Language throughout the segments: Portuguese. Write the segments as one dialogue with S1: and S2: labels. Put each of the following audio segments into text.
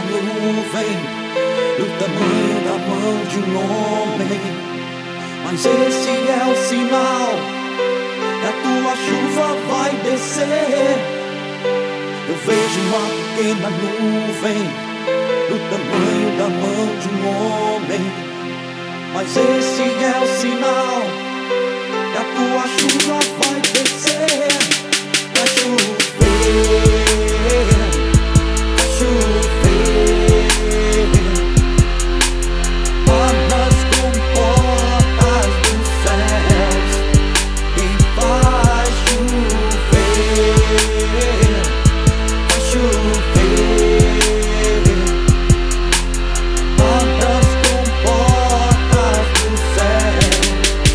S1: nuvem, do tamanho da mão de um homem. Mas esse é o sinal, a tua chuva vai descer. Eu vejo uma pequena nuvem, do tamanho da mão de um homem. Mas esse é o sinal, que a tua chuva vai descer. Vai chover, vai chover. Abra as comportas dos céus e vai chover. Vai chover. Abra as comportas dos céus.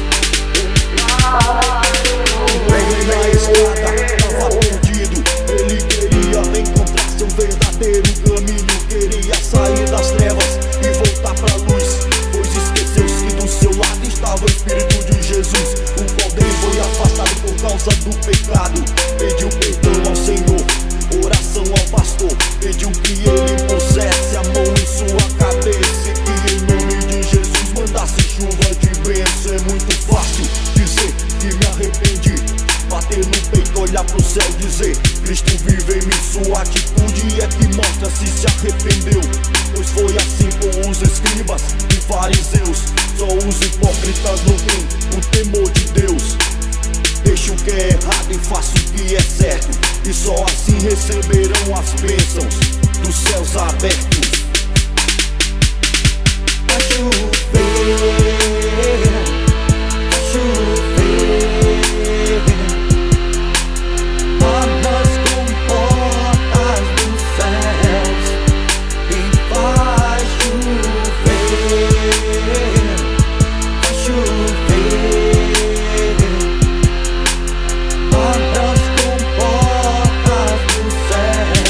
S1: Ele na estrada estava perdido. Ele queria encontrar seu verdadeiro caminho. Queria sair das trevas e voltar pra luz, pois esqueceu-se que do seu lado estava o Espírito de Jesus, o qual dele foi afastado por causa do pecado. Pediu perdão ao Senhor, oração ao pastor, pediu que ele pusesse a mão em sua cabeça e que em nome de Jesus mandasse chuva de bênção. É muito fácil dizer que me arrependi, bater no peito, olhar pro céu e dizer: Cristo vive em mim. Sua atitude é que mostra se arrependeu, pois foi assim com os escribas e fariseus. Só os hipócritas não têm o temor de Deus. Deixa o que é errado e faça o que é certo, e só assim receberão as bênçãos dos céus abertos. Vai chover, vai chover. Abra as comportas dos céus e vai chover. Vai chover. Abra as comportas dos céus.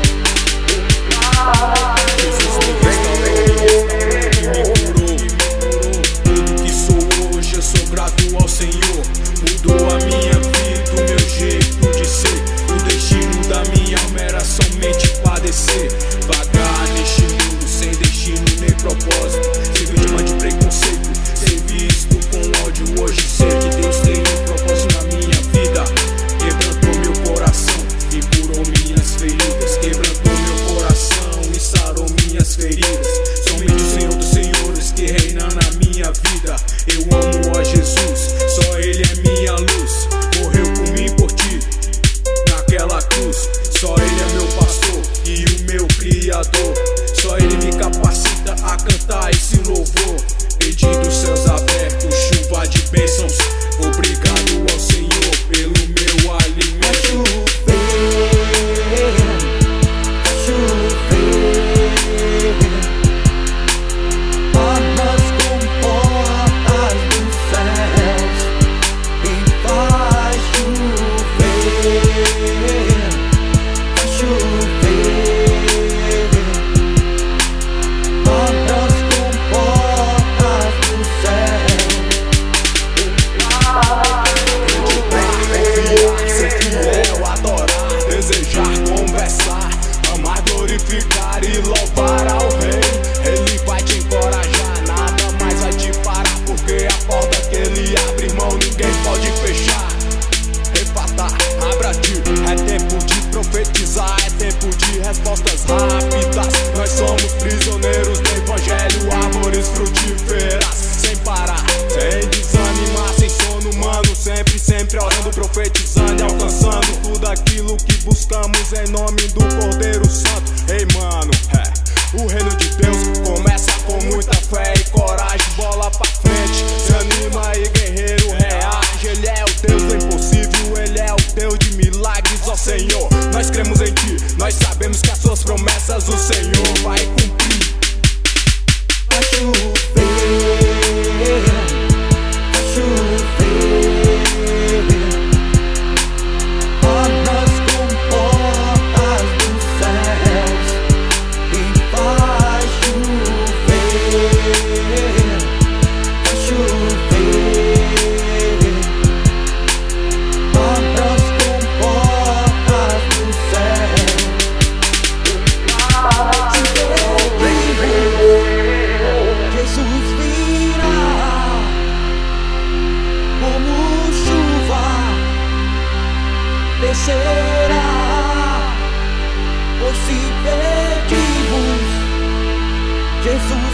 S2: Jesus me restaurou, me curou. Tudo que sou hoje eu sou grato ao Senhor. Mudou a minha vida, o meu jeito de ser. O destino da minha alma era somente padecer, vagar neste mundo sem destino nem propósito, ser vítima de preconceito, ser visto com ódio. Hoje sei que Deus tem um propósito na minha vida. Quebrantou meu coração e curou minhas feridas. Quebrantou meu coração e sarou minhas feridas. Somente o Senhor dos Senhores que reina na minha vida. Eu amo a Jesus, só Ele é minha luz. Morreu por mim, por ti, naquela cruz. Só Ele é meu pastor e o meu criador. Só Ele me capacita a cantar esse louvor. Pedindo céus abertos, chuva de bênçãos. Obrigado ao Senhor pelo meu alimento.
S1: Vai chover. Abra as comportas dos céus e vai chover. Vai chover. Abra as comportas dos céus. Jesus